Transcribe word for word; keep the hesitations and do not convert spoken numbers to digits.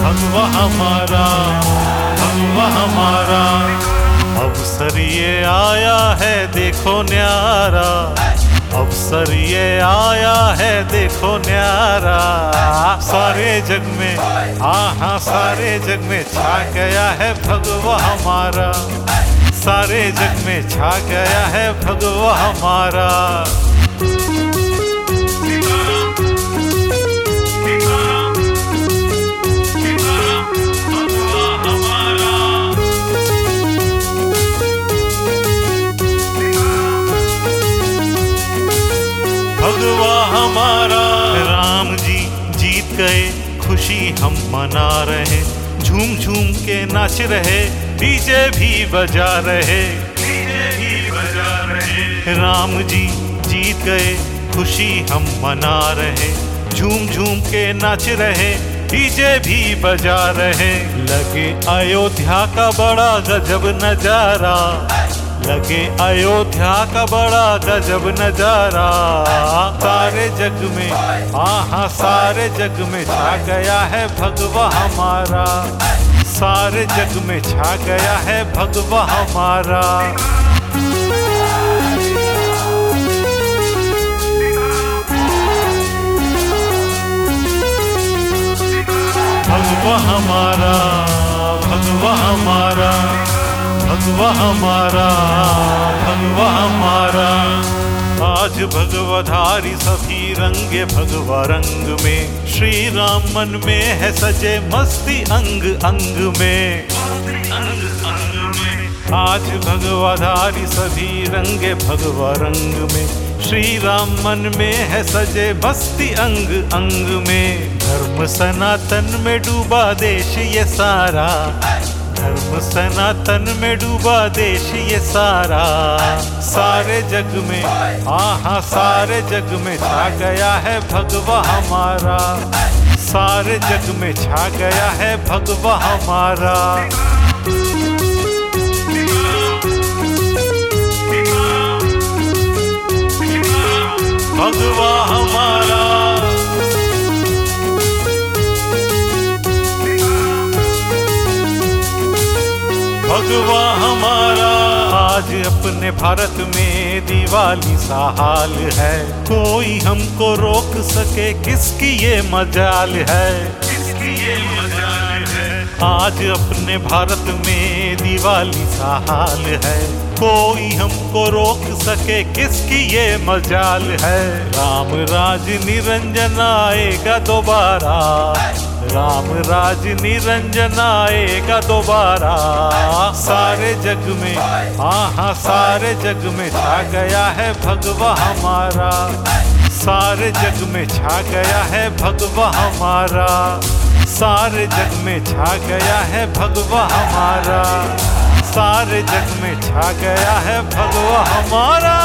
भगवा हमारा, भगवा हमारा। अवसर ये आया है देखो न्यारा, अवसर ये आया है देखो न्यारा। सारे जग में, हाँ हाँ सारे जग में छा गया है भगवा हमारा, सारे जग में छा गया है भगवा हमारा। भगवा हमारा। राम जी जीत गए खुशी हम मना रहे, झूम झूम के नाच रहे, डीजे भी बजा रहे, डीजे भी बजा रहे। राम जी जीत गए खुशी हम मना रहे, झूम झूम के नाच रहे, डीजे भी बजा रहे। लगे अयोध्या का बड़ा गजब नजारा, लगे अयोध्या का बड़ा गजब नजारा। सारे जग में, हाँ हाँ सारे जग में छा गया है भगवा हमारा, सारे जग में छा गया है भगवा हमारा। भगवा हमारा, भगवा हमारा, भगवा हमारा, भगवा हमारा। आज भगवाधारी सभी रंगे भगवा रंग में, श्री राम मन में है सजे मस्ती अंग अंग में, अंग अंग में। आज भगवाधारी सभी रंगे भगवा रंग में, श्री राम मन में है सजे मस्ती अंग अंग में। धर्म सनातन में डूबा देश ये सारा, धर्म सनातन में डूबा देश ये सारा। सारे जग में, हाँ हाँ सारे जग में छा गया है भगवा हमारा, सारे जग में छा गया है भगवा हमारा। भगवा हमारा, भगवा हमारा। आज अपने भारत में दिवाली सा हाल है, कोई हमको रोक सके किसकी ये मजाल है, किसकी ये मजाल है। आज अपने भारत में दिवाली सा हाल है, कोई हमको रोक सके किसकी ये मजाल है। राम राज निरंजन आएगा दोबारा, राम राज निरंजन आएगा दोबारा। सारे जग में, हाँ हाँ सारे जग में छा गया है भगवा हमारा, सारे जग में छा गया है भगवा हमारा, सारे जग में छा गया है भगवा हमारा, सारे जग में छा गया है भगवा हमारा।